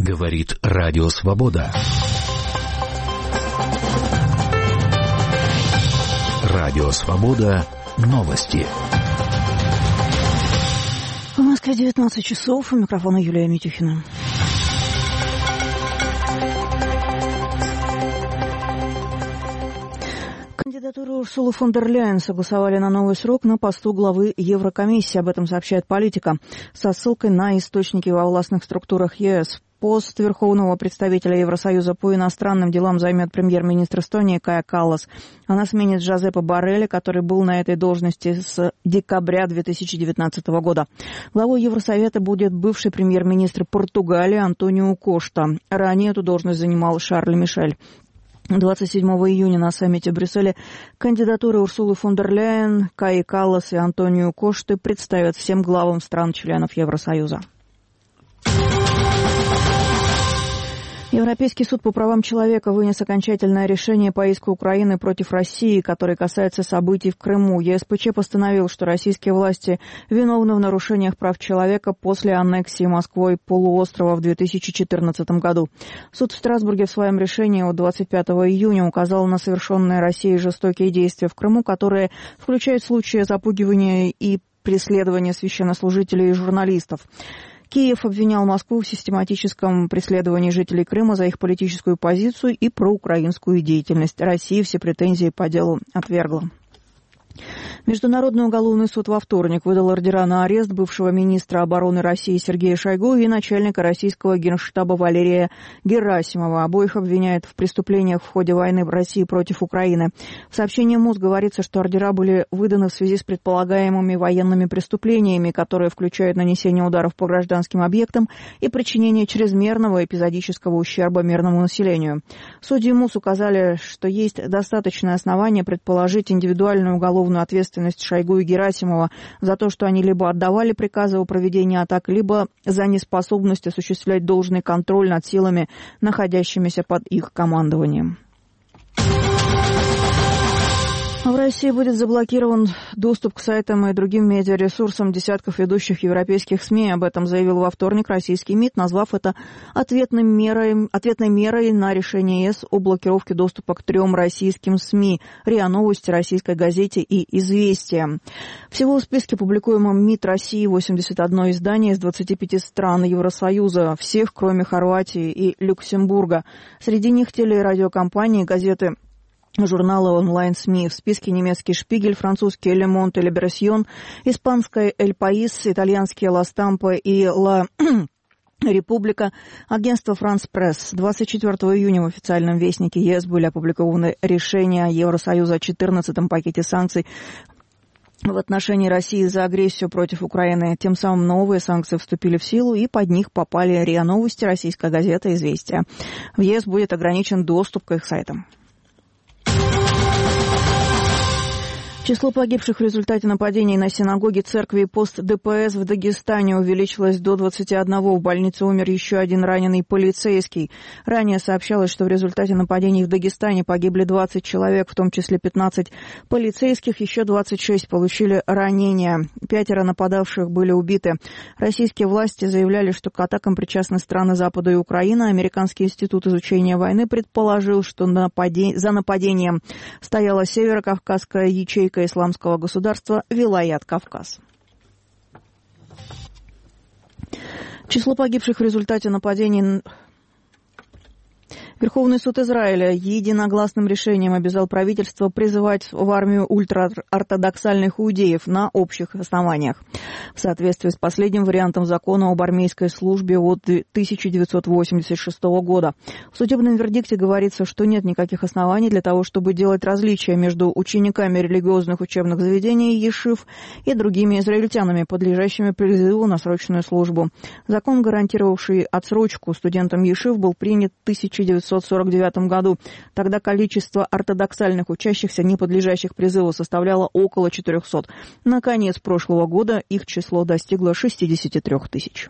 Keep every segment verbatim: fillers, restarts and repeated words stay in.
Говорит Радио Свобода. Радио Свобода. Новости. В Москве девятнадцать часов. У микрофона Юлия Митюхина. Кандидатуру Урсулы фон дер Ляйен согласовали на новый срок на посту главы Еврокомиссии. Об этом сообщает «Политика» со ссылкой на источники во властных структурах ЕС. Пост верховного представителя Евросоюза по иностранным делам займет премьер-министр Эстонии Кая Каллас. Она сменит Жозепа Борреля, который был на этой должности с декабря две тысячи девятнадцатого года. Главой Евросовета будет бывший премьер-министр Португалии Антонио Кошта. Ранее эту должность занимал Шарль Мишель. двадцать седьмого июня на саммите в Брюсселе кандидатуры Урсулы фон дер Ляйен, Каи Каллас и Антонио Кошты представят всем главам стран-членов Евросоюза. Европейский суд по правам человека вынес окончательное решение по иску Украины против России, который касается событий в Крыму. ЕСПЧ постановил, что российские власти виновны в нарушениях прав человека после аннексии Москвой полуострова в две тысячи четырнадцатом году. Суд в Страсбурге в своем решении от двадцать пятого июня указал на совершенные Россией жестокие действия в Крыму, которые включают случаи запугивания и преследования священнослужителей и журналистов. Киев обвинял Москву в систематическом преследовании жителей Крыма за их политическую позицию и проукраинскую деятельность. Россия все претензии по делу отвергла. Международный уголовный суд во вторник выдал ордера на арест бывшего министра обороны России Сергея Шойгу и начальника российского генштаба Валерия Герасимова. Обоих обвиняют в преступлениях в ходе войны в России против Украины. В сообщении МОЗ говорится, что ордера были выданы в связи с предполагаемыми военными преступлениями, которые включают нанесение ударов по гражданским объектам и причинение чрезмерного эпизодического ущерба мирному населению. Судьи МОЗ указали, что есть достаточное основание предположить индивидуальную уголовную ответственность Шойгу и Герасимова за то, что они либо отдавали приказы о проведении атак, либо за неспособность осуществлять должный контроль над силами, находящимися под их командованием. В России будет заблокирован доступ к сайтам и другим медиаресурсам десятков ведущих европейских СМИ. Об этом заявил во вторник российский МИД, назвав это ответной мерой, ответной мерой на решение ЕС о блокировке доступа к трем российским СМИ – РИА Новости, Российской газете и «Известия». Всего в списке, публикуемом МИД России, восемьдесят одно издание из двадцати пяти стран Евросоюза, всех, кроме Хорватии и Люксембурга. Среди них теле- и радиокомпании, газеты, журналы онлайн-СМИ. В списке немецкий «Шпигель», французский «Ле Монт» и «Либерасьон», испанский «Эль Паис», итальянский «Ла Стампа» и «Ла Република», агентство «Франс Пресс». двадцать четвёртого июня в официальном вестнике ЕС были опубликованы решения Евросоюза о четырнадцатом пакете санкций в отношении России за агрессию против Украины. Тем самым новые санкции вступили в силу, и под них попали РИА Новости, Российская газета и «Известия». В ЕС будет ограничен доступ к их сайтам. Число погибших в результате нападений на синагоги, церкви и пост ДПС в Дагестане увеличилось до двадцати одного. В больнице умер еще один раненый полицейский. Ранее сообщалось, что в результате нападений в Дагестане погибли двадцать человек, в том числе пятнадцать полицейских, еще двадцать шесть получили ранения. Пятеро нападавших были убиты. Российские власти заявляли, что к атакам причастны страны Запада и Украины. Американский институт изучения войны предположил, что нападение... за нападением стояла северокавказская ячейка Исламского государства Вилаят Кавказ. Число погибших в результате нападений... Верховный суд Израиля единогласным решением обязал правительство призывать в армию ультраортодоксальных иудеев на общих основаниях. В соответствии с последним вариантом закона об армейской службе от тысяча девятьсот восемьдесят шестого года. В судебном вердикте говорится, что нет никаких оснований для того, чтобы делать различия между учениками религиозных учебных заведений ешив и другими израильтянами, подлежащими призыву на срочную службу. Закон, гарантировавший отсрочку студентам ешив, был принят в тысяча девятьсот сорок девятом году. Тогда количество ортодоксальных учащихся, не подлежащих призыву, составляло около четырехсот. На конец прошлого года их число достигло шестидесяти трёх тысяч.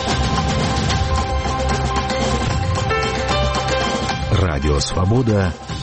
Радио «Свобода».